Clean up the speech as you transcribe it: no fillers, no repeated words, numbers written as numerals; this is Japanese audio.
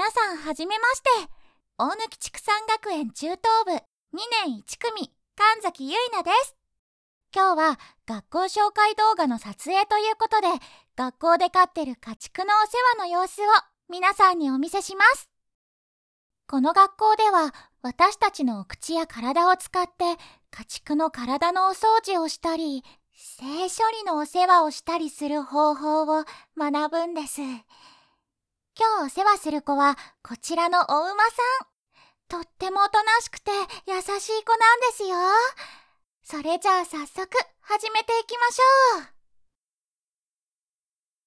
皆さんはじめまして。大貫畜産学園中等部2年1組神崎ゆいなです。今日は学校紹介動画の撮影ということで、学校で飼ってる家畜のお世話の様子を皆さんにお見せします。この学校では私たちのお口や体を使って家畜の体のお掃除をしたり、性処理のお世話をしたりする方法を学ぶんです。今日お世話する子はこちらのお馬さん。とってもおとなしくて優しい子なんですよ。それじゃあ早速始めていきましょう。